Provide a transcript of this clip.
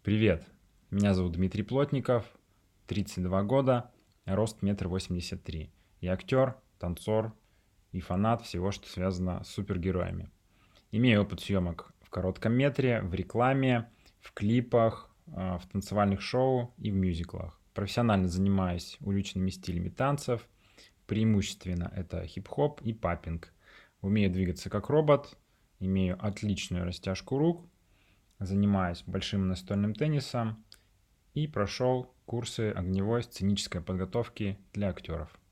Привет, меня зовут Дмитрий Плотников, 32 года, рост 1,83 м. Я актер, танцор и фанат всего, что связано с супергероями. Имею опыт съемок в коротком метре, в рекламе, в клипах, в танцевальных шоу и в мюзиклах. Профессионально занимаюсь уличными стилями танцев, преимущественно это хип-хоп и паппинг. Умею двигаться как робот, имею отличную растяжку рук, занимаюсь большим настольным теннисом и прошел курсы огневой сценической подготовки для актеров.